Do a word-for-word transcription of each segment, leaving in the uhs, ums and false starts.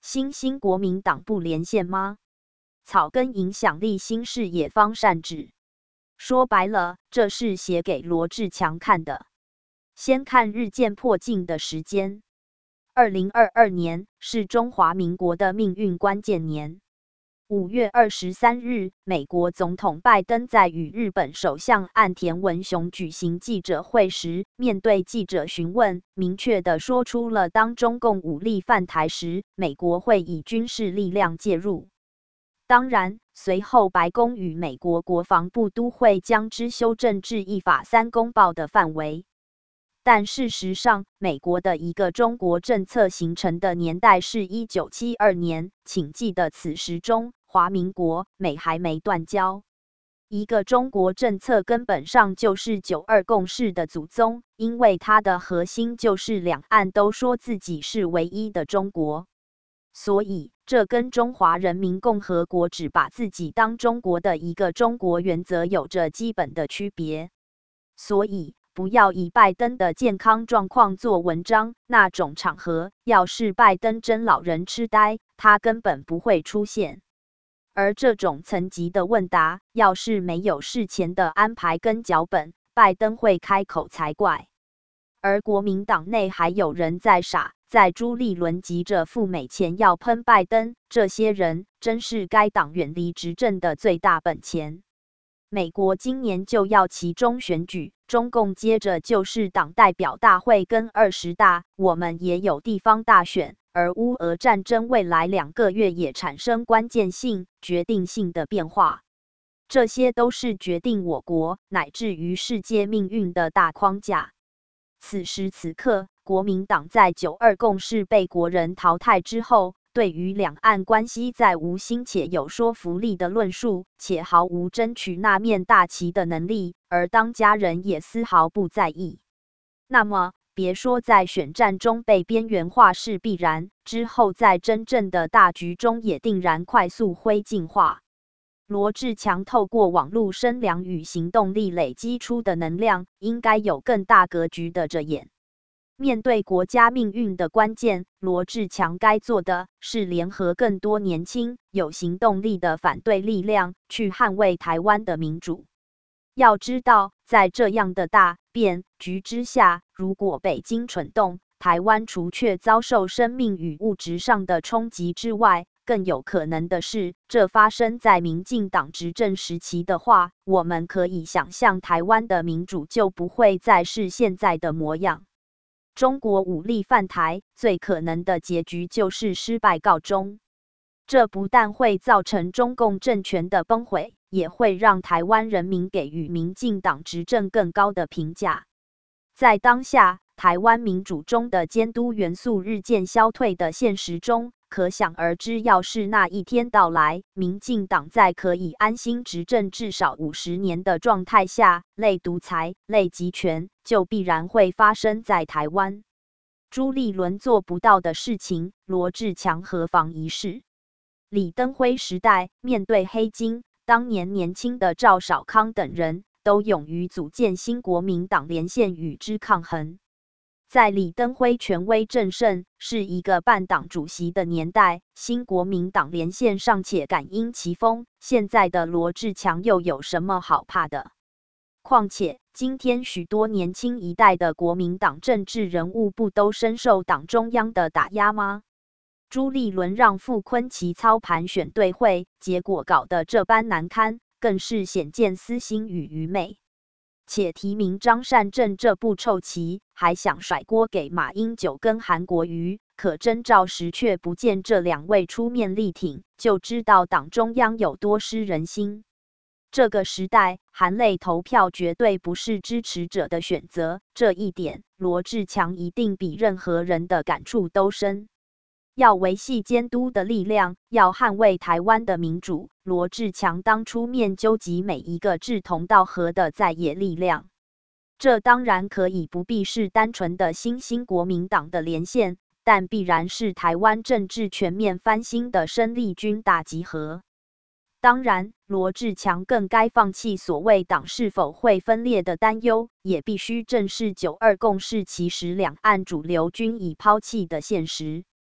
新兴国民党不连线吗？草根影响力新视野方善治。说白了，这是写给罗志强看的。先看日渐迫近的时间。二零二二年是中华民国的命运关键年。五月二十三日，美国总统拜登在与日本首相岸田文雄举行记者会时，面对记者询问，明确地说出了当中共武力犯台时，美国会以军事力量介入。当然，随后白宫与美国国防部都会将之修正至依法三公报的范围。但事实上，美国的一个中国政策形成的年代是一九七二年，请记得此时中华民国、美还没断交。一个中国政策根本上就是九二共识的祖宗，因为它的核心就是两岸都说自己是唯一的中国。所以，这跟中华人民共和国只把自己当中国的一个中国原则有着基本的区别。所以，不要以拜登的健康状况做文章，那种场合，要是拜登真老人痴呆，他根本不会出现。而这种层级的问答，要是没有事前的安排跟脚本，拜登会开口才怪。而国民党内还有人在傻，在朱立伦急着赴美前要喷拜登，这些人真是该党远离执政的最大本钱。美国今年就要期中选举，中共接着就是党代表大会跟二十大，我们也有地方大选，而乌俄战争未来两个月也产生关键性、决定性的变化。这些都是决定我国乃至于世界命运的大框架。此时此刻，国民党在九二共识被国人淘汰之后，对于两岸关系再无新且有说服力的论述，且毫无争取那面大旗的能力，而当家人也丝毫不在意。那么，别说在选战中被边缘化是必然，之后在真正的大局中也定然快速灰烬化。罗志强透过网络声量与行动力累积出的能量，应该有更大格局的着眼。面对国家命运的关键，罗志强该做的是联合更多年轻、有行动力的反对力量，去捍卫台湾的民主。要知道，在这样的大变局之下，如果北京蠢动，台湾除却遭受生命与物质上的冲击之外，更有可能的是，这发生在民进党执政时期的话，我们可以想象台湾的民主就不会再是现在的模样。中国武力犯台，最可能的结局就是失败告终。这不但会造成中共政权的崩毁，也会让台湾人民给予民进党执政更高的评价。在当下，台湾民主中的监督元素日渐消退的现实中，可想而知，要是那一天到来，民进党在可以安心执政至少五十年的状态下，类独裁、类集权，就必然会发生在台湾。朱立伦做不到的事情，罗志强何妨一试？李登辉时代，面对黑金，当年年轻的赵少康等人都勇于组建新国民党连线与之抗衡。在李登辉权威正盛，是一个半党主席的年代，新国民党连线尚且敢因其风，现在的罗志强又有什么好怕的？况且，今天许多年轻一代的国民党政治人物不都深受党中央的打压吗？朱立伦让傅崐萁操盘选对会，结果搞得这般难堪，更是显见私心与愚昧。且提名张善政这步臭棋，还想甩锅给马英九跟韩国瑜，可征召时却不见这两位出面力挺，就知道党中央有多失人心。这个时代，含泪投票绝对不是支持者的选择，这一点，罗志强一定比任何人的感触都深。要维系监督的力量，要捍卫台湾的民主，罗志强当出面纠集每一个志同道合的在野力量。这当然可以不必是单纯的新兴国民党的连线，但必然是台湾政治全面翻新的生力军大集合。当然，罗志强更该放弃所谓党是否会分裂的担忧，也必须正视九二共识其实两岸主流均已抛弃的现实。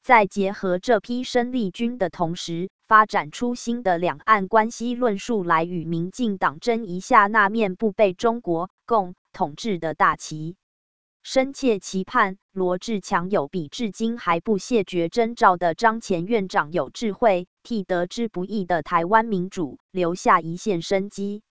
在结合这批生力军的同时，发展出新的两岸关系论述来与民进党争一下那面不被中国共统治的大旗。深切期盼罗志强有比至今还不谢绝征召的张前院长有智慧，替得之不易的台湾民主留下一线生机。